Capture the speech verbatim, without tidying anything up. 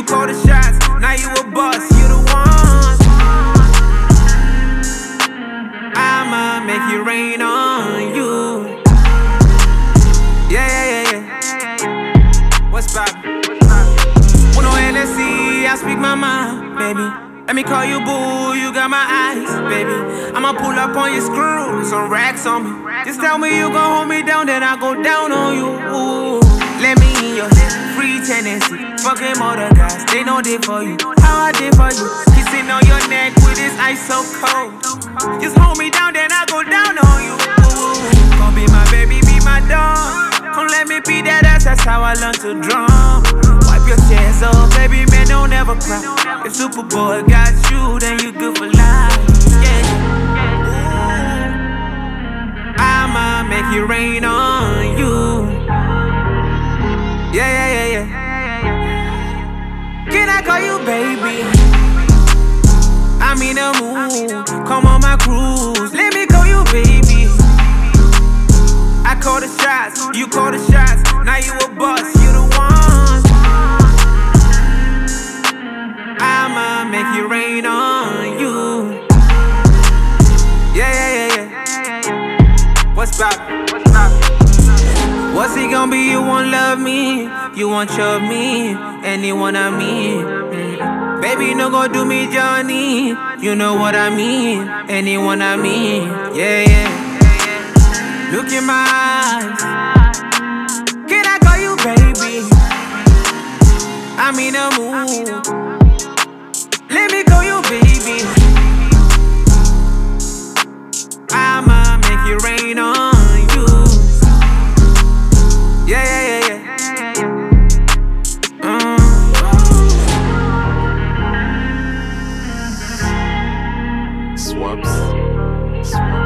call the shots, now you a boss, you the one. I'ma make it rain on you. Yeah, yeah, yeah, yeah. What's poppin'? With no N S C, I speak my mind, baby. Let me call you boo, you got my eyes, baby. I'ma pull up on your screw, some racks on me. Just tell me you gon' hold me down, then I go down on you. Ooh. Let me in your head, free tendency. Fucking other guys, they know they for you. How I did for you, kissing on your neck with this ice so cold. Just hold me down, then I go down on you. Ooh. Gon' be my baby, be my dog. Come let me be that ass, that's how I learn to drum. Wipe your tears off, baby, man, don't ever cry. If Superboy got you, then you good for life. Yeah. I'ma make it rain on you. Yeah, yeah, yeah, yeah. Can I call you baby? I'm in the mood, come on my cruise. Let me call you baby. I call the shots, you call the shots. Now you a boss, you the one. I'ma make it rain on you. Yeah, yeah, yeah, yeah. What's poppin'? What's poppin'? What's it gon' be? You won't love me, you won't chub me, anyone I mean. Mm. Baby, no gon' do me Johnny, you know what I mean. Anyone I mean, yeah, yeah. Look in my eyes, can I call you baby? I'm in the mood, let me call you baby. I'ma make it rain on you. Yeah, yeah, yeah, yeah. Mm. Swaps. Swaps.